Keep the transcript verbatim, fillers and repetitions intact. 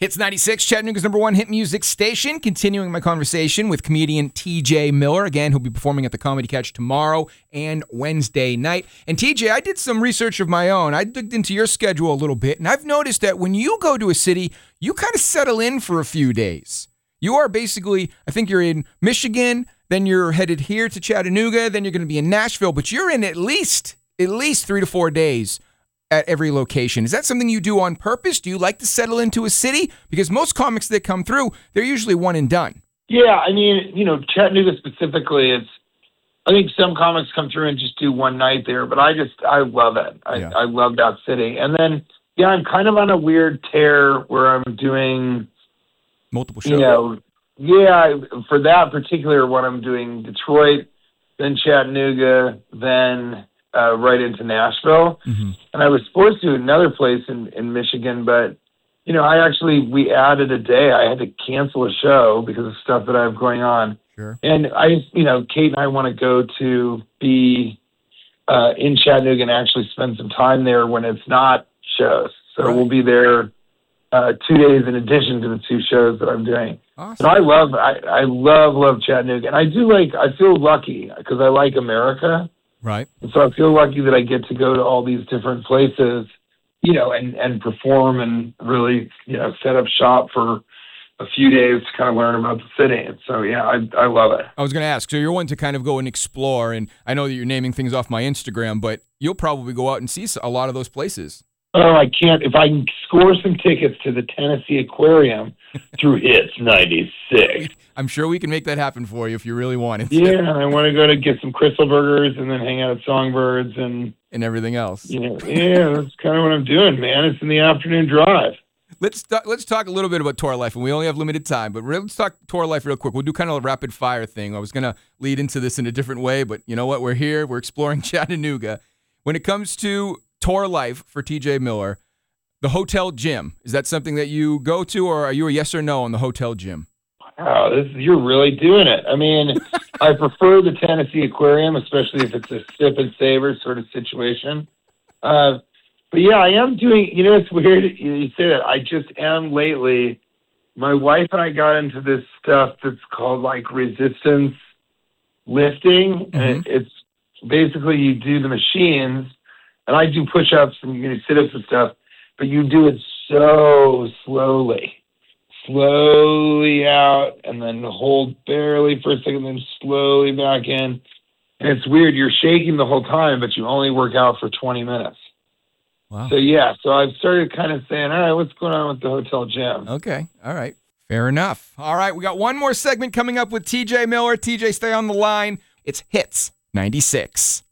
Hits ninety-six, Chattanooga's number one hit music station. Continuing my conversation with comedian T J Miller. Again, he'll be performing at the Comedy Catch tomorrow and Wednesday night. And T J, I did some research of my own. I dug into your schedule a little bit, and I've noticed that when you go to a city, you kind of settle in for a few days. You are basically, I think you're in Michigan, then you're headed here to Chattanooga, then you're going to be in Nashville, but you're in at least, at least three to four days at every location. Is that something you do on purpose? Do you like to settle into a city? Because most comics that come through, they're usually one and done. Yeah, I mean, you know, Chattanooga specifically, it's, I think some comics come through and just do one night there, but I just, I love it. I, Yeah. I love that city. And then, yeah, I'm kind of on a weird tear where I'm doing, Multiple shows. you know, yeah, for that particular one, I'm doing Detroit, then Chattanooga, then uh, right into Nashville. Mm-hmm. And I was supposed to do another place in, in Michigan, but, you know, I actually, we added a day. I had to cancel a show because of stuff that I have going on. Sure. And I, you know, Kate and I want to go to be uh, in Chattanooga and actually spend some time there when it's not shows. So Right. we'll be there uh, two days in addition to the two shows that I'm doing. Awesome. And I love, I, I love, love Chattanooga. And I do like, I feel lucky because I like America. Right. And so I feel lucky that I get to go to all these different places, you know, and, and perform and really, you know, set up shop for a few days to kind of learn about the city. And so, yeah, I, I love it. I was going to ask, so you're one to kind of go and explore, and I know that you're naming things off my Instagram, but you'll probably go out and see a lot of those places. Oh, I can't. If I can score some tickets to the Tennessee Aquarium through Hits ninety-six. I'm sure we can make that happen for you if you really wanted to. Yeah, and I want to go to get some Crystal Burgers and then hang out at Songbirds and, And everything else. you know, yeah, that's kind of what I'm doing, man. It's in the afternoon drive. Let's th- let's talk a little bit about tour life, and we only have limited time, but re- let's talk tour life real quick. We'll do kind of a rapid fire thing. I was going to lead into this in a different way, but you know what? We're here. We're exploring Chattanooga. When it comes to tour life for T J Miller, the hotel gym, is that something that you go to, or are you a yes or no on the hotel gym? Wow, this you're really doing it. I mean, I prefer the Tennessee Aquarium, especially if it's a sip and savor sort of situation. Uh, but yeah, I am doing, you know, it's weird you say that. I just am lately. My wife and I got into this stuff that's called like resistance lifting. Mm-hmm. And it's basically you do the machines, and I do push-ups and you know, sit-ups and stuff, but you do it so slowly. Slowly out, and then hold barely for a second, then slowly back in. And it's weird. You're shaking the whole time, but you only work out for twenty minutes. Wow. So, yeah. So I've started kind of saying, all right, what's going on with the hotel gym? Okay. All right. Fair enough. All right. We got one more segment coming up with T J Miller. T J, stay on the line. It's Hits ninety-six.